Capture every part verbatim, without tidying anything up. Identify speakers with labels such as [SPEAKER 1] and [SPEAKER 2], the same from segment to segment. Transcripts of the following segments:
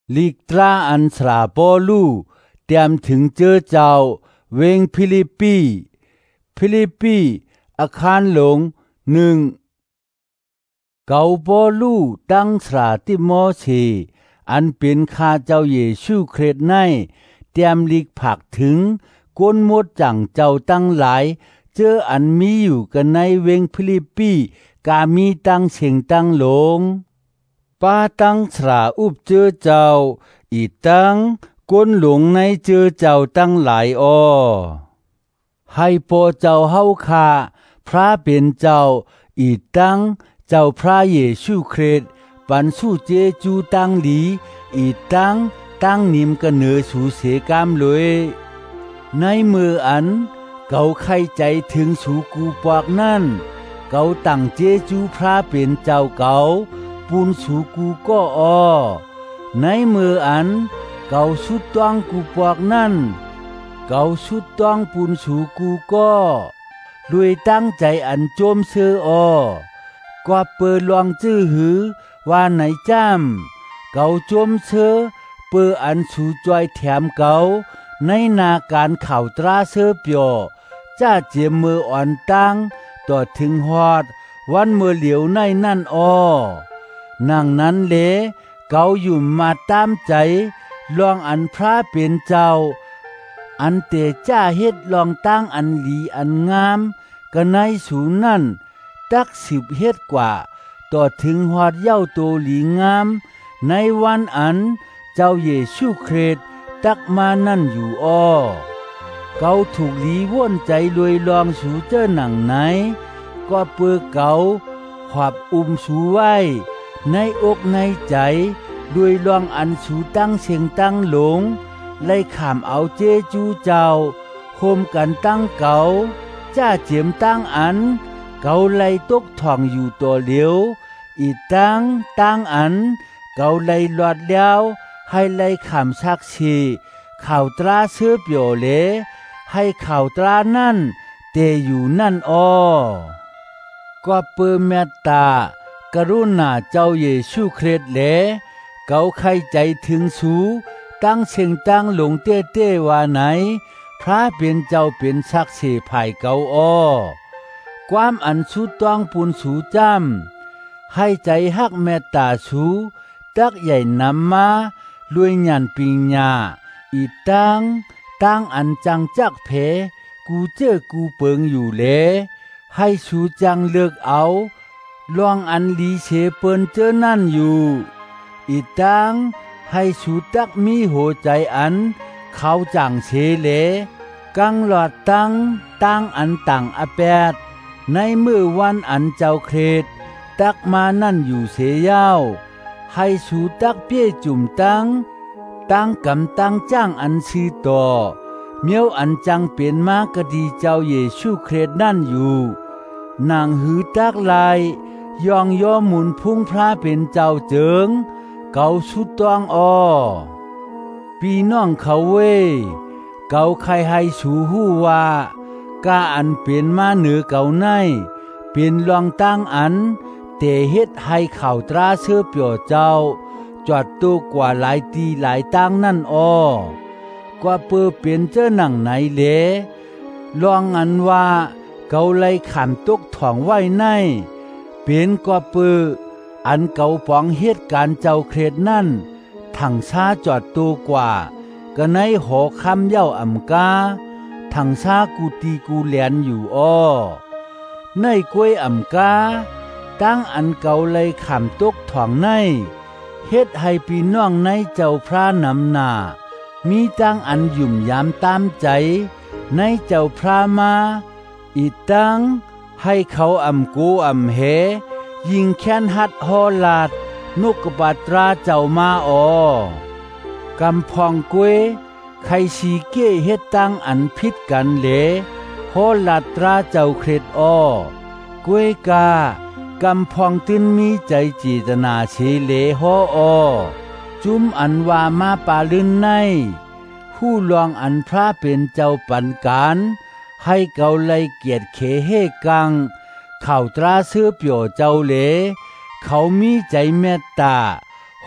[SPEAKER 1] ลีกตราอันสราปอลูเตรียมถึงเจอเจ้าเวงฟิลิปปีฟิลิปปีอาคารหลงหนึ่งเกาปอลูตั้งสราติโมเชอันเป็นข้าเจ้าเยซูคริสต์ในเตรียมลีกผักถึงก้นมดจังเจ้าตั้งหลายเจออันมีอยู่กันในเวงฟิลิปปีกามีตั้งเสียงตั้งหลงป้าตั้งสราอุบเจอเจ้าอีตั้งก้นหลงในเจอเจ้าตั้งหลายอ้อให้พอเจ้าเฮาคาพระเป็นเจ้าอีตั้งเจ้าพระเยซูคริสต์ปันสู้เจจูตั้งหลีอีตั้งตั้งนิมกะเหนือสู่เสกามเลยในมืออันเกาไข่ใจถึงสู่กูปอกนั่นเกาตั้งเจจูพระเป็นเจ้าเกาปูนสู่กูก็อ้อในมืออันเกาสุดต้องกูปอกนั่นเกาสุดต้องปูนสู่กูก็ด้วยตั้งใจอันโจมเสืออ้อกว่าเปิดลองจื้อหือว่าไหนจ้ำเกาโจมเสือเปิดอันสู่จอยแถมเกาในนาการข่าวตราเสือเปียวจ้าเจียมมืออ่อนตั้งต่อถึงฮอดวันเมื่อเหลียวในนั่นอ้อนั่งนั้นเลเกาอยู่มาตามใจลองอันพระเป็นเจ้าอันเตจ้าเฮ็ดลองตั้งอันหลีอันงามก็ในสูนั่นตักสิบเฮ็ดกว่าต่อถึงฮอดเย้าโตหลีงามในวันอันเจ้าเยซูคริสต์ตักมานั่นอยู่อ้อเกาถูกหลีว่นใจลวยลองสูเจอหนังไหนก็เปือเกาขอบอุ้มสูไว้ในอกในใจด้วยลองอันสูตั้งเสียงตั้งหลงไล่ขามเอาเจจูเจ้าโฮมกันตั้งเกาจ้าเจียมตั้งอันเกาไล่ตกท่องอยู่ตัวเหลียวอีตั้งตั้งอันเกาไล่หลอดแล้วให้ไล่ขามชักชีข่าวตราเสื้อเปียวเลให้ข่าวตรานั่นเตอยู่นั่นอ้อก็เปิดเมตตากรุณาเจ้าเยซูคริสต์เลเกาใครใจถึงสูตั้งเสียงตั้งหลงเต้เต้ว่าไหนพระเป็นเจ้าเป็นสักเสภายเกาอ้อความอันสูต้องปูนสูจำให้ใจฮักเมตตาสูตักใหญ่นำมาลวยหยันปิญญาอีตั้งตั้งอันจังจักเพกูเจอกูเปิงอยู่เลให้สูจังเลิกเอาลองอันลีเชเปินเจอนั่นอยู่อีตั้งให้สูตักมีหัวใจอันเขาจังเชเลกังหลอดตั้งตั้งอันต่างอแปดในมือวันอันเจ้าเครดตักมานั่นอยู่เสยาวให้สูตักเปี้ยจุ่มตั้งตั้งกำตั้งจ้างอันซีต่อเมียวอันจังเป็นมากะดีเจ้าเยซูคริสต์นั่นอยู่นางหือตักลายยองย่อหมุนพุ่งพระเป็นเจ้าเจิงเกาสุดต้องอ้อปีน้องเขาเว้เกาใครให้สูหู้ว่ากาอันเป็นมาเหนือเก่าในเป็นรองตั้งอันเตเฮ็ดให้ข่าวตราเสื้อเปียวเจ้าจอดตัวกว่าหลายตีหลายตั้งนั่นอ้อกว่าเปือเป็นเจ้าหนังไหนเลลองอันว่าเกาไล่ขามตกถ่องไว้ในเป็นกว่าเปืออันเกาปองเหตุการเจ้าเครดนั่นถังซาจอดตัวกว่าก็ในหอคำเย้าอ่ำกาถังซากูตีกูแหลนอยู่อ้อในกล้วยอ่ำกาตั้งอันเกาไล่ขามตกถ่องในเฮ็ดให้พี่น้องในเจ้าพระนำหน้ามีตั้งอันยุ่มยามตามใจในเจ้าพระมาอีตั้งให้เขาอ่ำกูอ่ำเหยิงแค้นหัดฮอลาดนกกบาตราเจ้ามาอ้อกำพองกวยใครสีเก้เฮ็ดตั้งอันพิษกันเหลฮอลาตราเจ้าเครดอ้อกวยกากำพองตื้นมีใจจีตนาเชเลฮออ้อจุมอันว่ามาปาลืนในผู้ลองอันพระเป็นเจ้าปันการให้เกาไลเกียรติเขเฮกังข่าวตราเสื้อเปียวเจ้าเหลเขามีใจเมตตาโฮ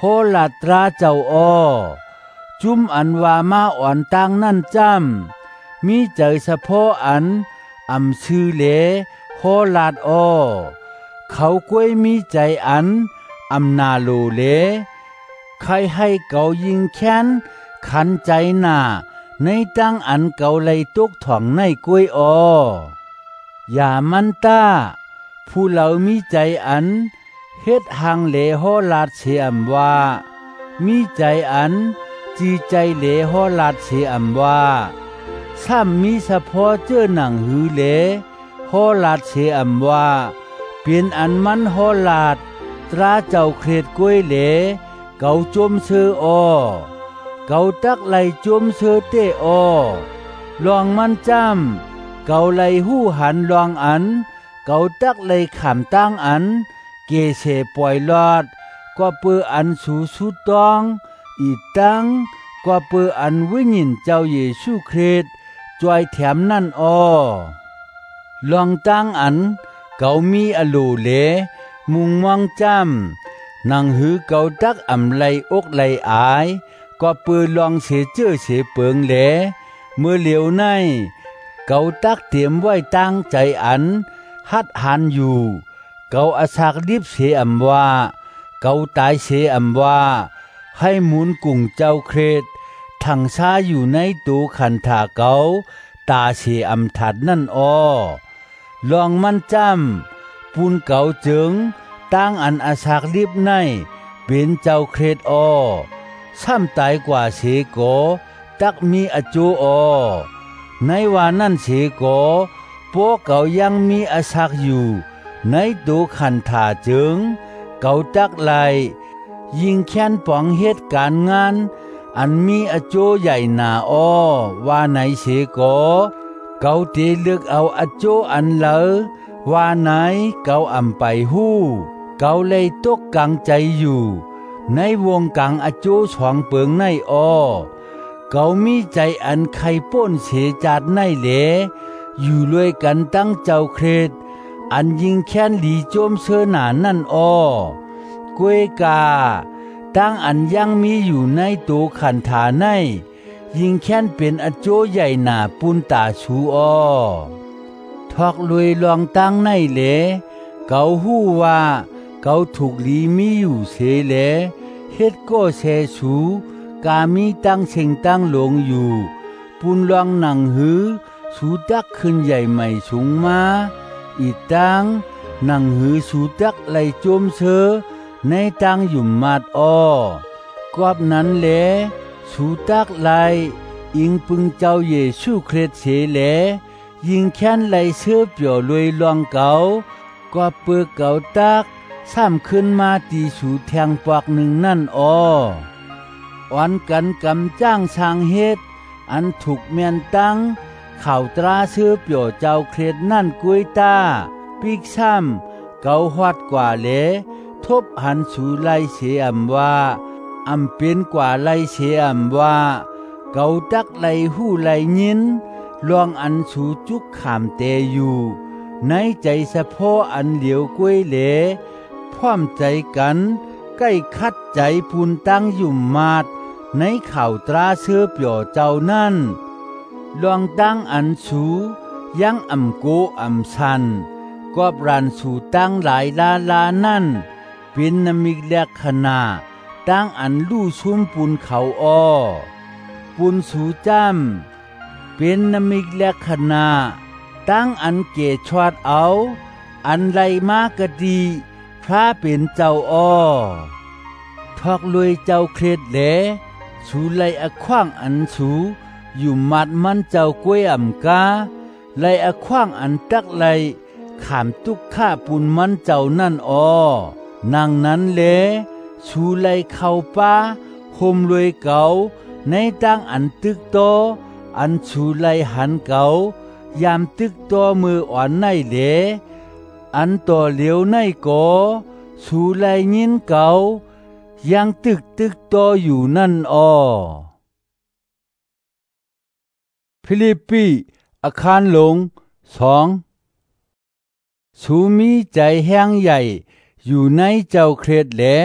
[SPEAKER 1] ลาตราเจ้าอ้อจุ้มอันว่ามาอ่อนตังนั่นจำมีใจเฉพาะอันอำชื่อเลโฮลาดอ้อเขากล้วยมีใจอันอำนาโลเลใครให้เกายิงแค้นขันใจหน้าในตั้งอันเกาไลตุกถ่องในกล้วยอ้ออย่ามันต้าผู้เหล่ามีใจอันเฮ็ดหังเลโฮลาดเสียมว่ามีใจอันจีใจเลโฮลาดเสียมว่าซ้ำมีเฉพาะเจ้าหนังหือเลโฮลาดเสียมว่าเป็นอันมันโฮลาดตราเจ้าเครดกล้วยเลเกาจมเชออ้อเกาตักไหลจมเชอเตอ้อลองมันจำเกาไหลหู้หันลองอันเกาตักไหลขำตั้งอันเกเสปล่อยลอดก็เปืออันสูสุดต้องอีตั้งก็เปืออันวิญญเจ้าเยซูคริสต์จอยแถมนั่นอ้อลองตั้งอันเกามีอโลเลมุงมองจำนังหือเกาตักอำไลอกไลอายก็เปือลองเสเจื้อเสเปิงเลเมื่อเหลียวในเกาตักเตรียมไว้ตั้งใจอันฮัดหันอยู่เกาอาศักดิบเสอำว่าเกาตายเสอำว่าให้หมุนกุ่งเจ้าเครดถังชาอยู่ในตูขันถาเกาตาเสอำถัดนั่นอ้อลองมันจำปูนเกาจึงตั้งอันอาศักดิบในเป็นเจ้าเครดอ้อซ้ำตายกว่าเสโกตักมีอจูอ้อในว่านั่นเสโกโปเกายังมีอาศักอยู่ในตูขันถาจึงเกาตักไหลยิงแค้นป้องเหตุการงานอันมีอโจใหญ่หนาอ้อว่าไหนเสโกเกาเตเลือกเอาอโจอันเลอว่าไหนเกาอำไปหู้เกาเลยตกกลางใจอยู่ในวงกลางอโจสองเปิงในอ้อเกามีใจอันไข่ป้นเสจาดในเหลอยู่รวยกันตั้งเจ้าเครดอันยิงแค้นหลีโจมเสหนานั่นอ้อกวยกาตั้งอันยังมีอยู่ในตัวขันฐาในยิงแค้นเป็นอโจใหญ่หนาปุนตาชูอ้อทอกรวยลองตั้งในเหลเกาหู้ว่าเกาถูกลีมีอยู่เสเหลเฮ็ดก็เสสูกามีตั้งเชงตั้งหลงอยู่ปุนลองหนังหือสูตักขึ้นใหญ่ใหม่สูงมาอีตั้งหนังหือสูตักไหลจมเชอในตังหยุ่มมาดอ้อกอบนั้นแลสูตักไหลอิงปึงเจ้าเยซูคริสต์เสแลยิงแค้นไหลเสื้อเปี่ยวลวยลองเกาก็เปือเกาตักซ้ำขึ้นมาตีสูแทงปากหนึ่งนั่นอ้ออ่อนกันกำจ้างช่างเฮ็ดอันถูกเมียนตั้งข่าวตราเสื้อเปี่ยวเจ้าเครดนั่นกุยตาปีกซ้ำเกาฮอดกว่าเลทบหันสูไลเสียอำว่าอำเป็นกว่าไลเสียอำว่าเกาตักไลหู้ไลยินลองอันสูจุกขามเตอยู่ในใจสะโพอันเหลียวกล้วยเหลพร้อมใจกันใกล้คัดใจปูนตั้งยุ่มมาดในข่าวตราเสื้อเปี่ยวเจ้านั่นลองตั้งอันสูยังอำโกอำชันก็บรันสูตั้งหลายลาลานั่นเป็นนมิกแลกขณะตั้งอันลู่ชุ่มปุนเขาอ้อปุนสูจำเป็นนมิกแลกขณะตั้งอันเกชวดเอาอันไรมากะดีพระเป็นเจ้าอ้อทอกลวยเจ้าเครดแหลสูไลอขว้างอันสูอยู่มัดมันเจ้ากล้วยอ่ำกาไลอขว้างอันตักไลขามตุกข้าปุนมันเจ้านั่นอ้อนางนั้นแลสูไลเข้าป้าโฮมรวยเก่าในตั้งอันตึกโตอันสูไลหันเก่ายามตึกโตมืออ่อนในเหลอันต่อเหลียวในโกสูไลยินเก่ายังตึกตึกโตอยู่นั่นอ้อฟิลิปปีอาคารหลงสองสูมีใจแห้งใหญ่อยู่ในเจ้าเครดแหล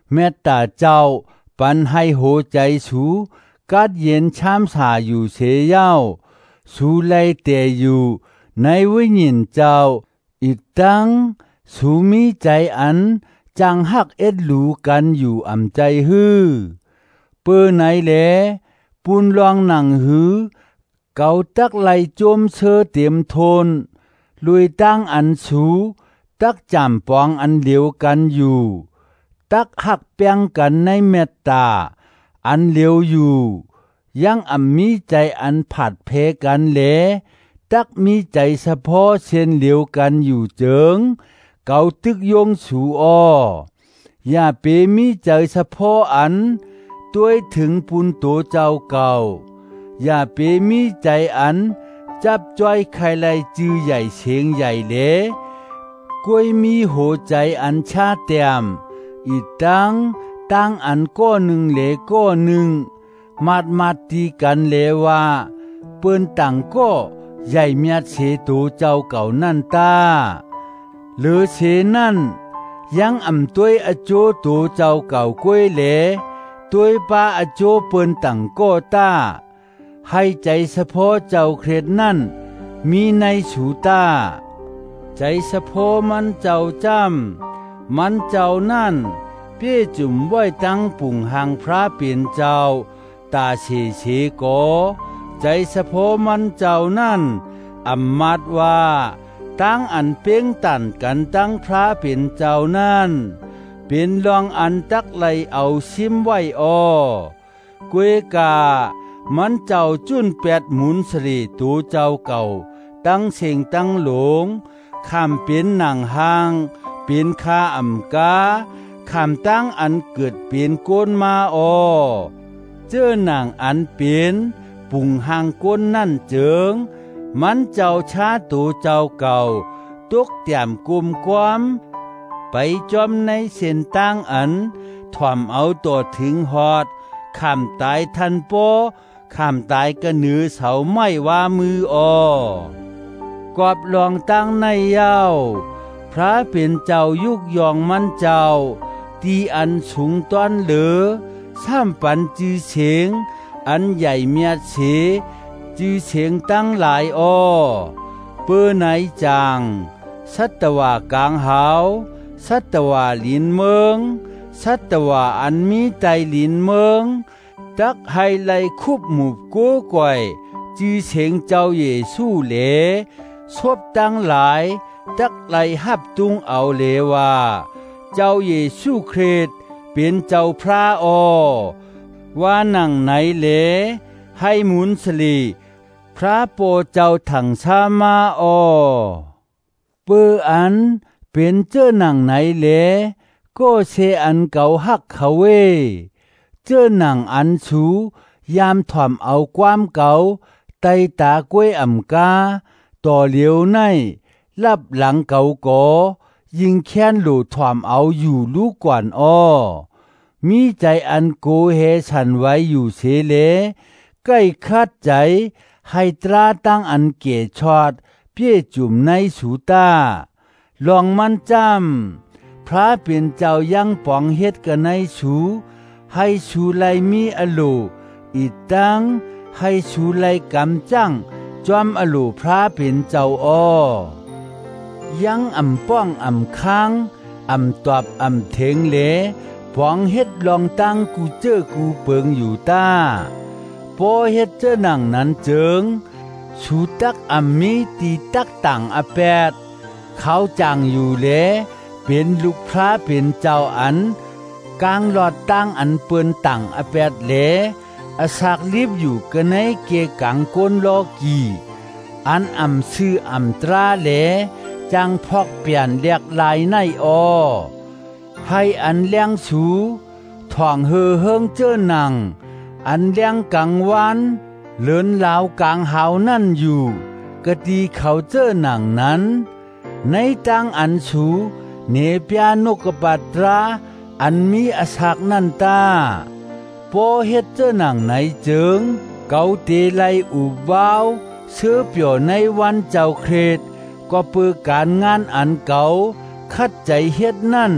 [SPEAKER 1] เมตตาเจ้าปันให้โหใจสูกัดเย็นช้ำสาอยู่เสียเย้าสูไลแต่อยู่ในวิญญาณเจ้าอีกตั้งสูมีใจอันจังหักเอ็ดหลูกันอยู่อ่ำใจฮือเปื้อไหนแลปูนลองหนังหือเกาตักไหลโจมเชอเต็มทนลุยตั้งอันสูตักจำปองอันเดียวกันอยู่ตักหักเปียงกันในเมตตาอันเลียวอยู่ยังอ่ำมีใจอันผัดเพกันแลตักมีใจเฉพาะเช่นเลียวกันอยู่เจิงเกาตึกยงสูอ้ออย่าเปมีใจเฉพาะอันตัวถึงปุนโตเจ้าเก่าอย่าเปมีใจอันจับจ้อยใครไลจือใหญ่เชงใหญ่เลกวยมีโหใจอันชาเตียมอีตังตั้งอันก้อหนึ่งเหลก้อหนึ่งมาดมาดตีกันเลว่าเปิ้นต่างก็ใหญ่เมียดเสตูเจ้าเก่านั่นตาหรือเสนั่นยังอ่ำตัวอโจตูเจ้าเก่ากวยเหลตัวป้าอโจเปิ้นต่างก็ตาให้ใจเฉพาะเจ้าเคร็ดนั่นมีในสูตาใจเฉพาะมันเจ้าจำมันเจ้านั่นเปี้ยจุ่มไว้ตั้งปุ่งหางพระเปลี่ยนเจ้าตาเฉเฉโกใจเฉพาะมันเจ้านั่นอำมัดว่าตั้งอันเป้งตันกันตั้งพระเปลี่ยนเจ้านั่นเป็นรองอันตักไหลเอาซิมไว้ออกวยกามันเจ้าจุนแปดหมุนสรีตูเจ้าเก่าตั้งเสียงตั้งหลงข้ามเป็นหนังหางเป็นคาอ่ำกาข้ามตั้งอันเกิดเป็นโกนมาออเจ้าหนังอันเป็นปุ่งหางก้นนั่นเจิงมันเจ้าชาตูเจ้าเก่าตกเตี่ยมกุมความไปจอมในเส้นตั้งอันถ่อมเอาตัวถึงหอดข้ามตายทันโปข้ามตายกระนือเสาไม่ว่ามือออกอบลองตั้งในเย้าพระเป็นเจ้ายุกยองมันเจ้าตีอันสูงต้อนเหลือซ้ำปันจือเฉียงอันใหญ่เมียดเฉจือเฉียงตั้งหลายอ้อเปื้อไหนจางสัตวากลางหาวสัตวาลินเมืองสัตวาอันมีใจลินเมืองตักให้ไลคุบหมูบกู้ก่อยจือเฉียงเจ้าเยซูเหลซบตั้งหลายตักไลหับตุงเอาเลว่าเจ้าเยซูคริสต์เป็นเจ้าพระอว่าหนังไหนเลให้หมุนสลีพระโปเจ้าถังชามาอเปื้ออันเป็นเจ้าหนังไหนเลก็เชอันเก่าหักเขาเวเจ้าหนังอันสูยามถ่อมเอาความเก่าไตตากล้วยอ่ำกาต่อเหลียวในลับหลังเก่าก่อยิงแค้นหลูถ่อมเอาอยู่ลูกก่อนอ้อมีใจอันโกเฮฉันไว้อยู่เสเลใกล้คาดใจให้ตราตั้งอันเกชอดเปี้ยจุ่มในสูตาลองมันจำพระเป็นเจ้ายังปองเฮ็ดกันในสูให้สูไลมีอโลอีตังให้สูไลกำจังจอมอโลพระเป็นเจ้าอ้อยังอ่ำป้องอ่ำค้างอ่ำตอบอ่ำเถงเลปองเฮ็ดลองตั้งกูเจอกูเปิงอยู่ตาพอเฮ็ดเจอหนังนั้นเจิงสูตักอ่ำมีตีตักต่างอแปดเขาจางอยู่เลเป็นลูกพระเป็นเจ้าอันกลางหลอดตั้งอันเปิ้นต่างอแปดเลอาสากรีบอยู่กันในเกกังก้นโลกีอันอ่ำซื้ออ่ำตราเลจังพอกเปลี่ยนเรียกลายในออให้อันเลี้ยงสูถ่องเฮอเฮิงเจ้าหนังอันเลี้ยงกังวันเลินลาวกลางหาวนั่นอยู่กะดีเขาเจ้าหนังนั้นในตังอันสูเนเปียนกปัตราอันมีอาศักนันตาพอเฮ็ดเจ้าหนังในเจิงเกาเตไลอุบาวเสื้อเปียวในวันเจ้าเครดก็เปิดการงานอันเก่าคัดใจเฮ็ดนั่นอ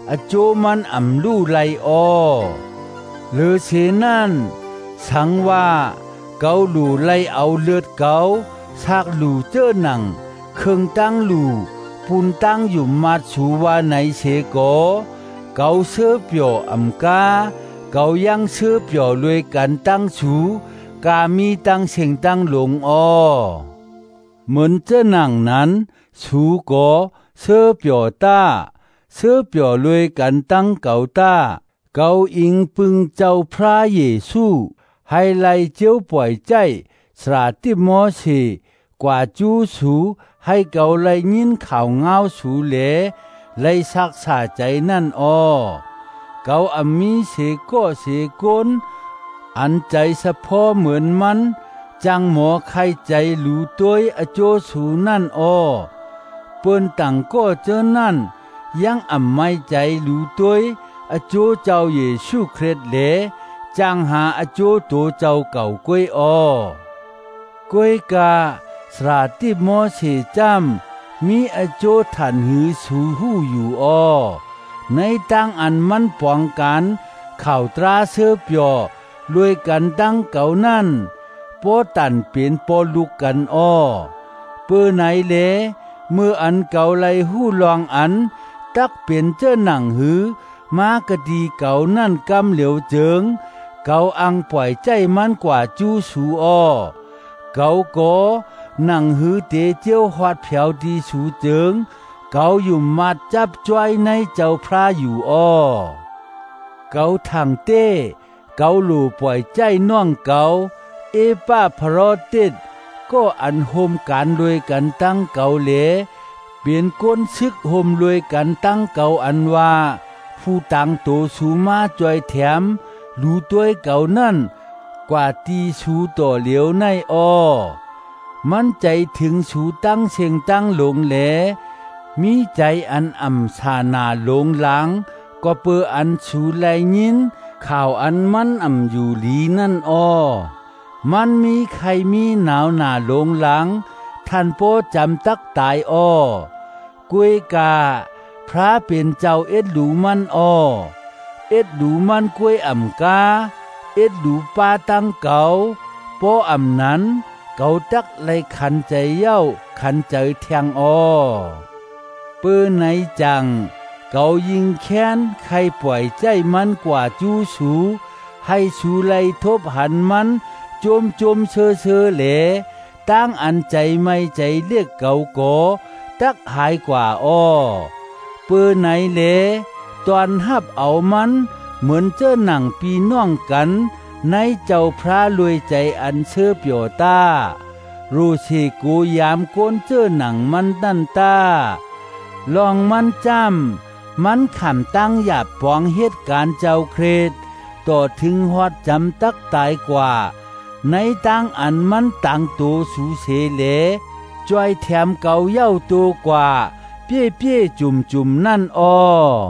[SPEAKER 1] อโจมันอำลู่ไลออหรือเสนั่นสังว่าเกาหลู่ไลเอาเลือดเกาซากหลู่เจ้อหนังเครื่องตั้งหลู่ปูนตั้งอยู่มาสูว่าไหนเสโกเกาเสื้อเปียวอำกาเกายังเสื้อเปียวรวยกันตั้งสูกามีตั้งเสียงตั้งหลงออเหมือนเจ้าหนังนั้นสูโกเสื้อเปียวตาเสื้อเปียวรวยกันตั้งเกาตาเกาอิงปึงเจ้าพระเยซูให้ไลเจียวปล่อยใจสราติมอเสกว่าจูสูให้เกาไลยินข่าวเงาสูเลไลซักษาใจนั่นออเกาอมีเสก็เสกนอันใจสะพอเหมือนมันจังหมอใครใจหลูตัวอโจสูนั่นออเปิ้นต่างก็เจอนั่นยังอ่ำไม่ใจหลูตัวอโจเจ้าเยซูคริสต์เลจางหาอโจโตเจ้าเก่ากวยออกวยกาสราติมอเสจำมีอโจถันหือสูหูอยู่ออในตั้งอันมันปองกันข่าวตราเสื้อเปียวรวยกันตั้งเก่านั่นโปตันเปลี่ยนปอลุกกันออเปื้อไหนเลเมื่ออันเก่าไลหู้ลองอันตักเปลี่ยนเจ้าหนังหือมากะดีเก่านั่นกำเหลียวเจิงเก่าอังปล่อยใจมันกว่าจูสูออเก่าก็หนังหือเตเจียวหอดเผียวดีสูเจิงเก่าอยู่มัดจับจ้อยในเจ้าพระอยู่ออเก่าทางเต้เก่าหลู่ปล่อยใจน้องเก่าเอป้าพรอติดก็อันโฮมการรวยกันตั้งเก่าเหลเปลี่ยนก้นซึกโฮมรวยกันตั้งเก่าอันว่าผู้ตังโตสูมาจอยแถมรู้ตัวเก่านั่นกว่าตีสูต่อเหลียวในออมันใจถึงสูตั้งเสียงตั้งหลงแหลมีใจอันอ่ำสานาหลงหลังก็เปืออันสูไลยินข่าวอันมันอ่ำอยู่ลีนั่นออมันมีใครมีหนาวหนาหลงหลังท่านโปจำตักตายอ้อกวยกาพระเป็นเจ้าเอ็ดหลูมันอ้อเอ็ดหลูมันกวยอ่ำกาเอ็ดหลูป้าตั้งเก่าโปอ่ำนั้นเก่าตักไลขันใจเย้าขันใจแทงอ้อเปื้อไหนจังเก่ายิงแค้นใครปล่อยใจมันกว่าจูสูให้สูไลทบหันมันจมจมเชอเชอเหลตั้งอันใจไม่ใจเรียกเก่าโกตักหายกว่าอ้อเปื้อไหนเหลตอนหับเอามันเหมือนเจ้าหนังปีน้องกันในเจ้าพระรวยใจอันเชื่อเปียวตารู้สิกูยามโกนเจ้าหนังมันตั้นตาลองมันจำมันขำตั้งหยาบปองเหตุการณ์เจ้าเครดต่อถึงฮอดจำตักตายกว่าในตั้งอันมันตั้งตัวสูเสเลจอยแถมเก่าเย้าตัวกว่าเปี้ยเปี้ยจุ่มจุ่มนั่นออ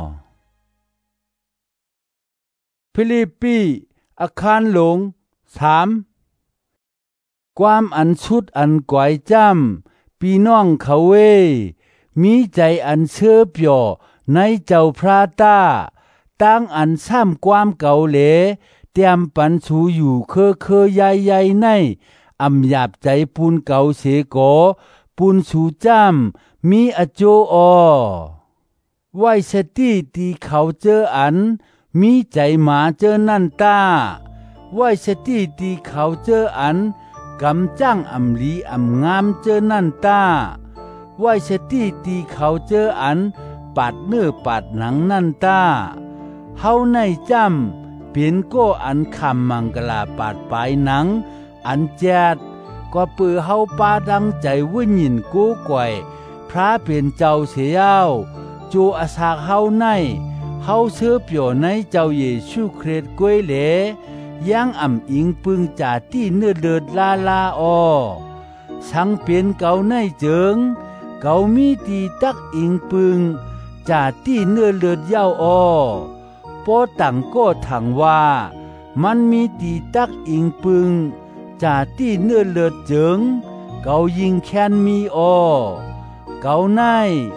[SPEAKER 1] ฟิลิปปีอาคารหลงสามความอันชุดอันก๋วยจ้ำปีน้องเขาเวมีใจอันเชื่อเปียวในเจ้าพระตาตั้งอันซ้ำความเก่าเหลเตรียมปันสูอยู่เคอเคอใหญ่ใหญ่ในอำหยาบใจปูนเก่าเสโกปูนสูจ้ำมีอโจอไว้สติตีเขาเจออันมีใจหมาเจอนั่นตาไว้สติตีเขาเจออันกำจ้างอำลีอำงามเจอนั่นตาไว้สติตีเขาเจออันปัดเนื้อปัดหนังนั่นตาเฮาในจำเปลี่ยนก็อันคำมังกลาปาดปลายหนังอันแจดก็เปือเฮาปาดังใจวุ่นยินกู้ก่อยพระเป็นเจ้าเสียาวจูอาสาเฮาในเฮาเชื่อเปียวในเจ้าเยซูคริสต์กวยเหลยังอ่ำอิงปึงจ่าที่เนื้อเดิดลาลาออสังเปลี่ยนเก่าในเจิงเก่ามีตีตักอิงปึงจ่าที่เนื้อเลือดเย้าออโปตังก็ถังว่ามันมีตีตักอิงปึงจ่าที่เนื้อเลือดเจิงเก่ายิงแค้นมีออเก่าใน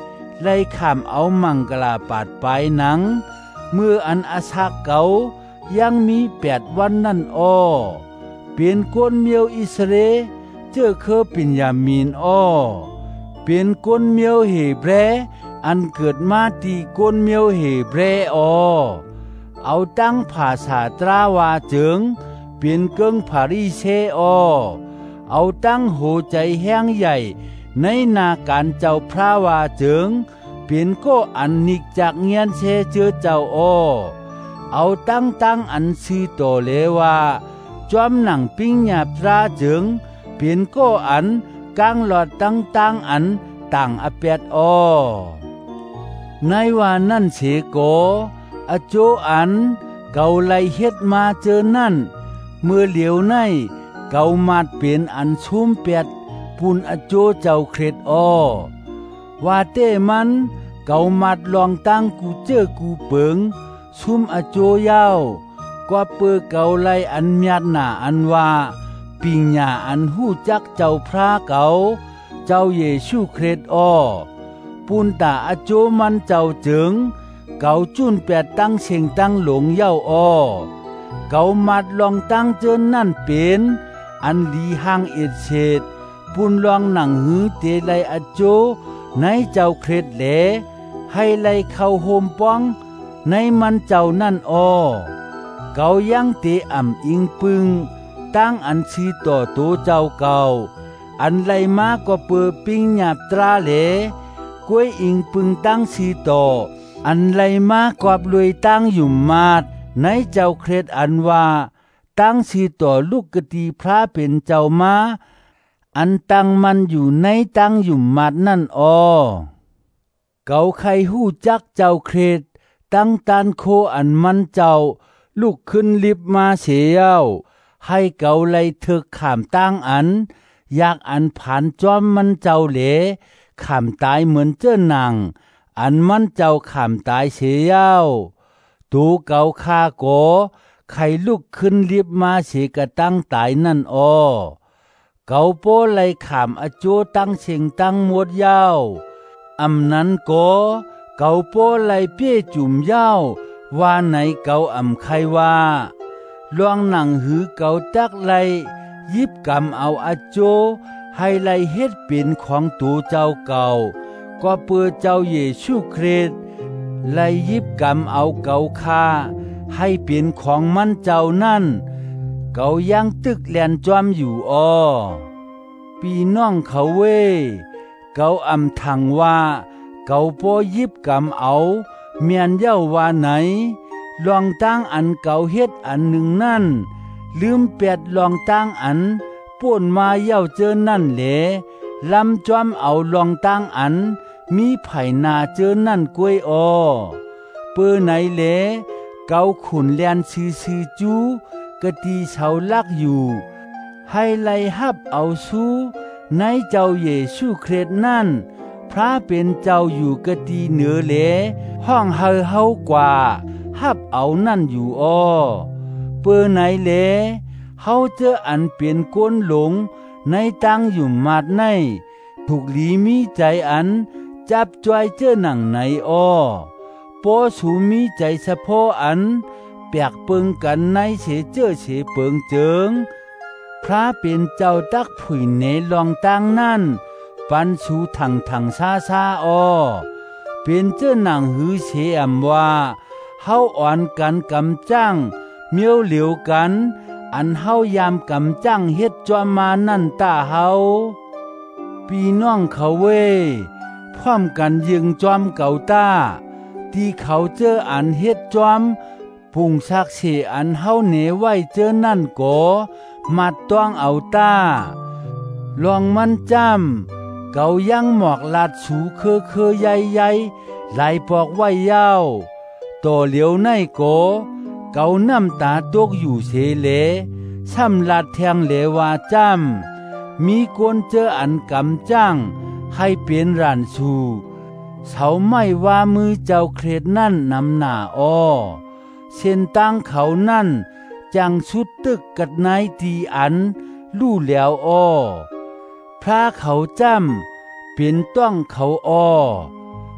[SPEAKER 1] ไล่ขามเอามังกลาปาดไปหนังเมื่ออันอาชาเก่ายังมีแปดวันนั่นอ้อเปลี่ยนก้นเมียวอิสเรเจอเคอปิญญามีนอ้อเปลี่ยนก้นเมียวเฮเบรอันเกิดมาตีก้นเมียวเฮเบรอ้อเอาตั้งภาษาตราวาเจิงเปลี่ยนเกิงภาริเชอ้อเอาตั้งโหใจแห้งใหญ่ในนาการเจ้าพระวาเจิงเปลี่ยนก็อันนิกจากเงียนเชเจอเจ้าอ้อเอาตั้งตั้งอันซีโตเลว่าจอมหนังปิ้งหยาบตราเจิงเปลี่ยนก็อันกลางหลอดตั้งตั้งอันต่างอเปียดอ้อในว่านั่นเสโกอโจอันเกาไลเฮ็ดมาเจอนั่นเมื่อเหลียวในเกามาดเปลี่ยนอันชุ่มเปียดปุนอโจเจ้าเครดอ้อว่าเต้มันเกามัดลองตั้งกูเจอกูเปิงซุ่มอโจยาวก็เปือเกาไลอันมียดหน้าอันว่าปิงญาอันหู้จักเจ้าพระเกาเจ้าเยซูคริสต์อ้อปุนตาอโจมันเจ้าเจิงเกาจุนแปดตั้งเชิงตั้งหลงเย้าอ้อเกามัดลองตั้งเจินนั่นเป็นอันลีห่างเอ็ดเฉดปุนลองหนังหือเตไลอโจในเจ้าเครดแหลให้ไลเข้าโฮมป้องในมันเจ้านั่นอ้อเกายังเตอ่ำอิงปึงตั้งอันชีต่อโตเจ้าเก่าอันไลมาก็เปือปิ้งหยาบตราเหลกล้วยอิงปึงตั้งชีต่ออันไลมากอบลุยตั้งอยู่มาดในเจ้าเครดอันว่าตั้งชีต่อลูกกตีพระเป็นเจ้ามาอันตั้งมันอยู่ในตั้งอยู่มาดนั่นอ้อเกาใครหู้จักเจ้าเครดตั้งตานโคอันมันเจ้าลูกขึ้นลิบมาเสียวให้เกาไลเถกขามตั้งอันอยากอันผ่านจอมมันเจ้าเหลขามตายเหมือนเจ้าหนังอันมันเจ้าขามตายเสียวตูเกาคาโกใครลูกขึ้นลิบมาเสกะตั้งตายนั่นอ้อเกาโปไลขามอโจตั้งเชิงตั้งหมดยาวอำนั้นโกเกาโปไลเปี้ยจุ่มยาวว่าไหนเกาอำใครว่าลวงหนังหือเกาตักไลยิบกำเอาอโจให้ไลเฮ็ดเป็นของตัวเจ้าเก่าก็เปือเจ้าเยซูคริสต์ไลยิบกำเอาเกาคาให้เป็นของมันเจ้านั่นเกายังตึกแลนจอมอยู่อ้อปีน้องเขาเว้เกาอำทังว่าเกาโปยิบกำเอาเมียนเย้าว่าไหนลองตั้งอันเกาเฮ็ดอันหนึ่งนั่นลืมแปดลองตั้งอันป่วนมาเย้าเจอนั่นแหลลำจอมเอาลองตั้งอันมีไผ่นาเจอนั่นกล้วยอ้อเปื้อไหนแหลเกาขุนแลนซีซีจูกะตีเฉาลักอยู่ให้ไลฮับเอาสู้ในเจ้าเยซูคริสต์นั่นพระเป็นเจ้าอยู่กะตีเหนือแหลห้องเฮาเฮากว่าฮับเอานั่นอยู่อ้อเปื้อไหนแหลเฮาเจออันเป็นก้นหลงในตั้งอยู่มาดในถูกลีมีใจอันจับจอยเจอหนังในอ้อปอสูมีใจสะโพอันแปกเปิงกันในเสเจอเสเปิงเจิงพระเป็นเจ้าตักผุยเนลองตั้งนั่นปันสูถังถังซาซาอ้อเป็นเจ้าหนังหือเสอำว่าเฮาอ่อนกันกำจังเมียวเหลียวกันอันเฮายามกำจังเฮ็ดจอมมานั่นตาเฮาปีน้องเขาเว้พร้อมกันยิงจอมเก่าตาที่เขาเจออันเฮ็ดจอมพุงซักเสอันเฮาเหนไว้เจอนั่นโกมัดต้องเอาตาลองมันจำเกายังหมอกลาดสูเคอเคอใหญ่ใหญ่ไหลปอกไว้ยาวต่อเหลียวในโกเกาน้ำตาตกอยู่เสเลซ้ำลาดแทงเหลวาจำมีคนเจออันกำจังให้เป็นรันสูเสาไม่ว่ามือเจ้าเครดนั่นนำหน้าอ้อเส้นตั้งเขานั่นจังสุดตึกกัดนายตีอันลู่แล้วอ้อพระเขาจำเป็นต้องเขาอ้อ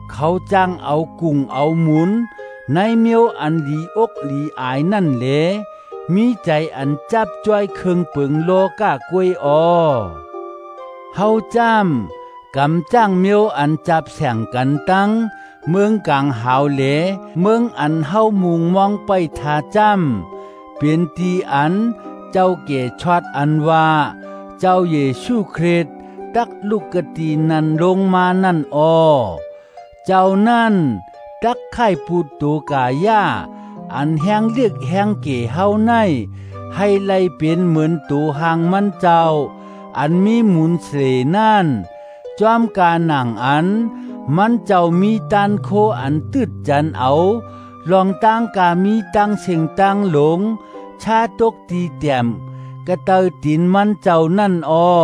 [SPEAKER 1] เขาจ้างเอากุ่งเอาหมุนในเมียวอันลีอกลีอายนั่นแหลมีใจอันจับจ้อยเคืองเปิงโลกากวยออเฮาจ้ำกำจ้างเมียวอันจับแสงกันตั้งเมืองกลางหาวเหลเมืองอันเฮามุงมองไปทาจ้ำเป็นตีอันเจ้าเกชอดอันว่าเจ้าเยซูคริสต์ตักลูกกตีนันลงมานั่นออเจ้านั่นตักไข่ปูตูกายาอันแห้งเรียกแห้งเก๋เฮาในให้ไล่เป็นเหมือนตูหางมันเจ้าอันมีหมุนเสนั่นจอมกาหนังอันมันเจ้ามีตันโคอันตืดจันเอาลองตั้งกามีตั้งเสียงตั้งหลงชาตกตีเตียมกระเตอตินมันเจ้านั่นออ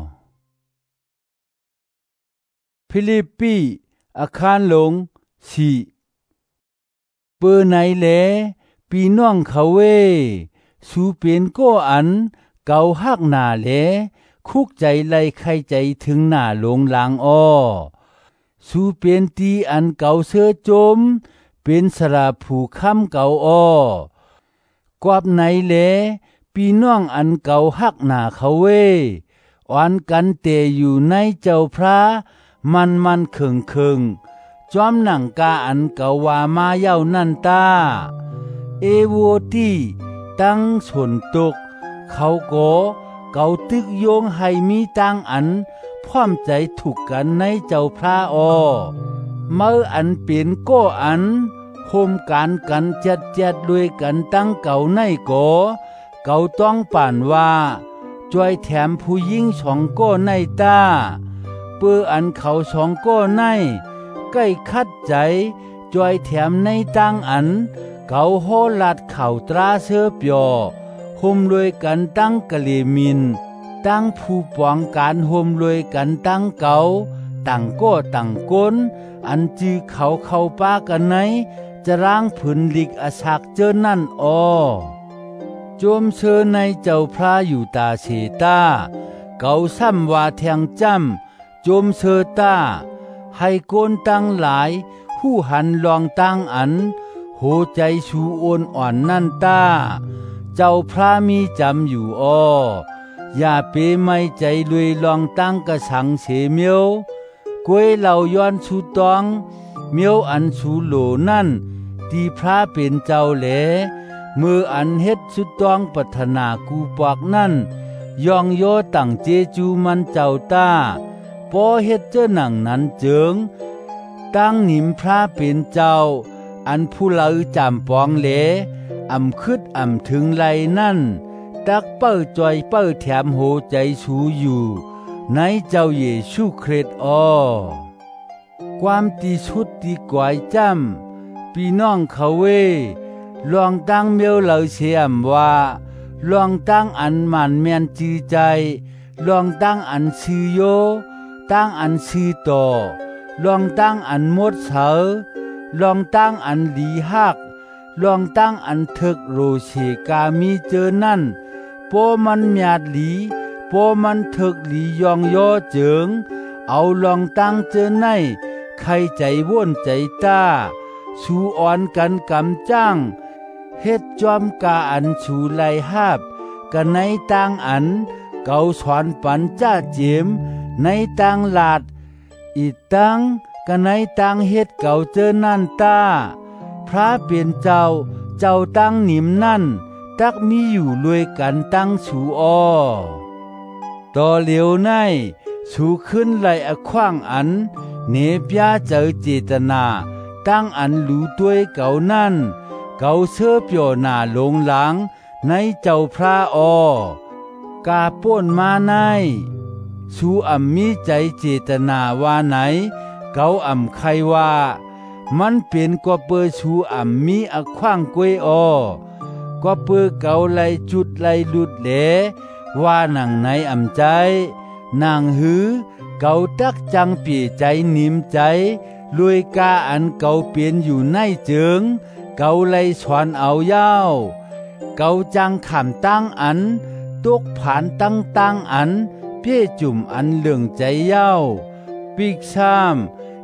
[SPEAKER 1] ฟิลิปปีอาคารหลงสี่เปื้อไหนแลปีน้องเขาเวสู่เป็นก็อันเก่าหักหน้าแลคุกใจไล่ใครใจถึงหน้าหลงหลังอ้อสู่เป็นตีอันเก่าเสือจมเป็นสระผูค้ำเก่าอ้อกวบไหนแลปีน้องอันเก่าหักหน้าเขาเวอ่อนกันเตอยู่ในเจ้าพระมันมันเคิงเคิงจอมหนังกาอันเก่าว่ามาเย้านั่นตาเอโวตีตั้งสนตกเขาโกเก่าตึกโยงให้มีตั้งอันพร้อมใจถูกกันในเจ้าพระออเมื่ออันเป็นก็อันโฮมการกันจัดจัดด้วยกันตั้งเก่าในโกเก่าต้องป่านว่าจอยแถมผู้ยิ่งสองก็ในตาเปื้ออันเขาสองก็ในใกล้คัดใจจอยแถมในตั้งอันเก่าโหลัดเข่าตราเสื้อเปียโฮมรวยกันตั้งกะเลมินตั้งผู้ปองการโฮมรวยกันตั้งเก่าตั้งก็ตั้งก้นอันจือเขาเข้าป้ากันไหนจะร่างผืนลิกอาศักเจอนั่นออโจมเชอในเจ้าพระอยู่ตาเชตาเก่าซ้ำว่าแทงจำโจมเชอตาให้โกนตั้งหลายผู้หันลองตั้งอันโหใจชูโอนอ่อนนั่นตาเจ้าพระมีจำอยู่อ้ออย่าเปไม่ใจลุยลองตั้งกระสังเสเมียวกวยเหล่าย้อนชูตองเมียวอันชูโหลนั่นตีพระเป็นเจ้าแหลมืออันเฮ็ดสุดต้องปัฒนากูปอกนั่นยองโยตั้งเจจูมันเจ้าตาปอเฮ็ดเจ้าหนังนั้นเจิงตั้งหนิมพระเป็นเจ้าอันผู้เลาจำปองเหลอำคึดอำถึงไหลนั่นตักเป้าจอยเป้าแถมโหใจสูอยู่ในเจ้าเยซูคริสต์อ้อความตีชุดตีกวายจำพี่น้องเขาเวลองตั้งเมียวเหล่าเสียมว่าลองตั้งอันมันแมนจือใจลองตั้งอันชื่อโยตั้งอันชื่อต่อลองตั้งอันมดเสาลองตั้งอันดีหักลองตั้งอันเถกโรเชกามีเจอนั่นโปมันหยาดหลีโปมันเถกหลียองย่อเจิงเอาลองตั้งเจอในใครใจว่นใจตาสูอ่อนกันกำจ้างเฮ็ดจอมกาอันสูไลหาบกันในต่างอันเกาสอนปันจ้าเจมในต่างลาดอีตังกันในต่างเฮ็ดเก่าเจอนั่นตาพระเป็นเจ้าเจ้าตั้งหนิมนั่นตักมีอยู่รวยกันตั้งสูออต่อเหลียวในสูขึ้นไหลอขว้างอันเนปยาเจอเจตนาตั้งอันหลูตัวเก่านั่นเก่าเสื้อเปียวหน้าลงหลังในเจ้าพระออกาป้นมาในสูอ่ำมีใจเจตนาว่าไหนเก่าอ่ำใครว่ามันเป็นกว่าเปือสูอ่ำมีอขว้างกวยออกว่าเปือเก่าไหลจุดไหลหลุดเหลว่าหนังไหนอ่ำใจนางหือเก่าตักจังเปียใจนิ่มใจลวยกาอันเก่าเปลี่ยนอยู่ในเจิงเก่าไลสอนเอาเย้าเก่าจังขำตั้งอันตกผ่านตั้งตั้งอันเพี้ยจุ่มอันเหลืองใจเย้าปีกซ้ำ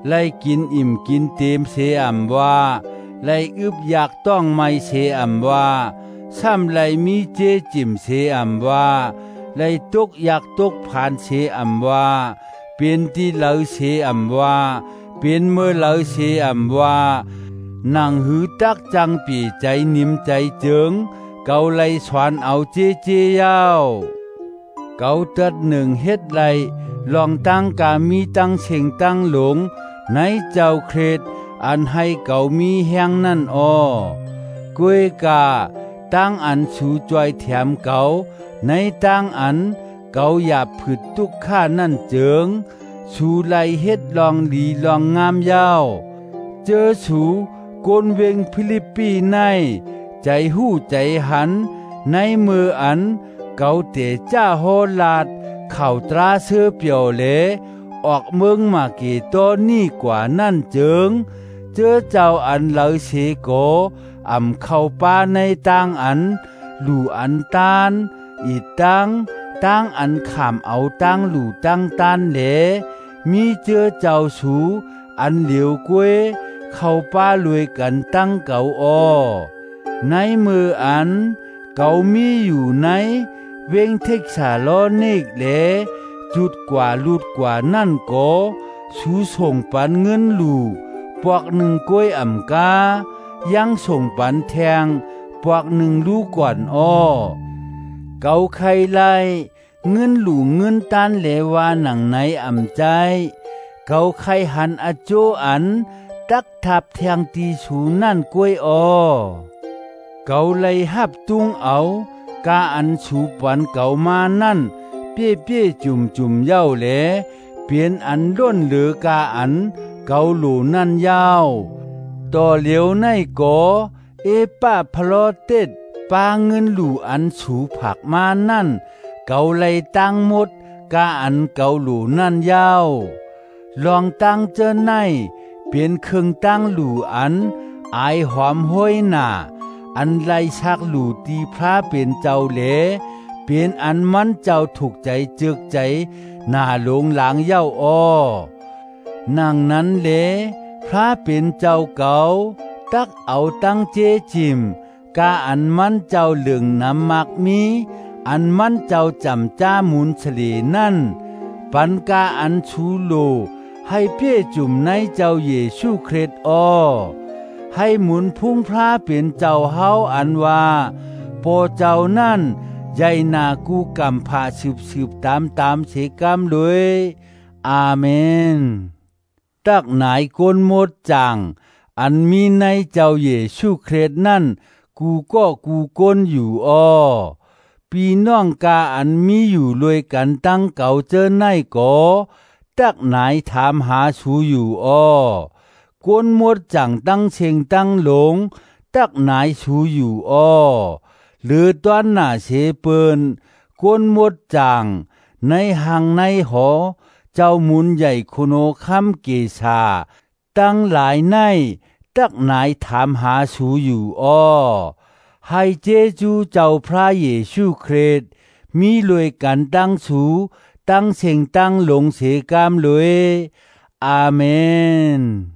[SPEAKER 1] ไล่กินอิ่มกินเต็มเสอำว่าไล่อึบอยากต้องไม่เสอำว่าซ้ำไล่มีเจจิมเสอำว่าไล่ตกอยากตกผ่านเสอำว่าเป็นที่เหลาเสอำว่าเป็นเมื่อเหลาเสอำว่านังหือตักจังปีใจนิ่มใจเจิงเกาไล่สวนเอาเจเจยาวเกาตัดหนึ่งเฮ็ดไล่ลองตั้งกามีตั้งเชิงตั้งหลงในเจ้าเครดอันให้เกามีแห้งนั่นอ้อกวยกาตั้งอันสูจอยแถมเกาในตั้งอันเกาหยาบผึดทุกข้านั่นเจิงสูไลเฮ็ดลองดีลองงามยาวเจอสูกนเวงฟิลิปปีในใจหู้ใจหันในมืออันเกาเตจ้าโฮลาดเข่าตราเสื้อเปียวเลออกเมืองมาเกตอนี่กว่านั่นเจิงเจอเจ้าอันเหลาเสโกอ่ำเข้าป้าในต่างอันหลู่อันตานอีตังตั้งอันขามเอาตั้งหลู่ตั้งตานเหลมีเจอเจ้าสูอันเหลียวกวยเข้าป้ารวยกันตั้งเก่าออในมืออันเก่ามีอยู่ในเวงเทกษาล้อเนกเหลจุดกว่าลุดกว่านั่นก็สูส่งปันเงินหลู่ปวกหนึ่งกล้วยอ่ำกายังส่งปันแทงปวกหนึ่งลูกก่อนอ้อเกาไข่ไล่เงินหลู่เงินตานเลวาหนังไหนอ่ำใจเกาไข่หันอโจอันตักทับแทงตีสูนั่นกล้วยอ้อเกาไล่หับตุงเอากาอันสูปันเก่ามานั่นเปี้ยเปี้ยจุ่มจุ่มเย้าแหลเปลี่ยนอันล้นเหลือกาอันเกาหลูนั่นยาวต่อเหลียวในกอเอป้าพลอเต็ดปาเงินหลูอันสูผักมานั่นเกาไล่ตั้งหมดกาอันเกาหลูนั่นยาวลองตั้งเจอในเปลี่ยนเครื่องตั้งหลูอันอายหอมห้อยหน้าอันไล่ชักหลูตีพระเป็นเจ้าเหลเปลี่ยนอันมันเจ้าถูกใจเจือกใจหน้าหลงหลังเย้าอ้อนางนั้นเหลพระเป็นเจ้าเก่าตักเอาตั้งเจจิมกาอันมันเจ้าเหลืองน้ำมักมีอันมันเจ้าจำจ้ามุนเฉลนั่นปันกาอันชูโลให้เปี้ยจุ่มในเจ้าเยซูคริสต์อ้อให้หมุนพุ่งพระเป็นเจ้าเฮาอันว่าโปเจ้านั่นใหญ่นากูกำพาสืบสืบตามตามเสกามเลยอาเมนตักไหนกนหมดจังอันมีในเจ้าเยซูคริสต์นั่นกูก็กูก้นอยู่อ้อปีน้องกาอันมีอยู่รวยกันตั้งเก่าเจอในก่อตักไหนถามหาชูอยู่อ้อกนหมดจังตั้งเชงตั้งหลงตักไหนชูอยู่อ้อหรือตอนหน้าเสเปินกนหมดจังในหังในหอเจ้ามุนใหญ่โคโนคัมเกชาตั้งหลายในตักไหนถามหาสูอยู่อ้อให้เจจูเจ้าพระเยซูคริสต์มีรวยกันตั้งสูตั้งเสียงตั้งหลงเสกามเลยอาเมน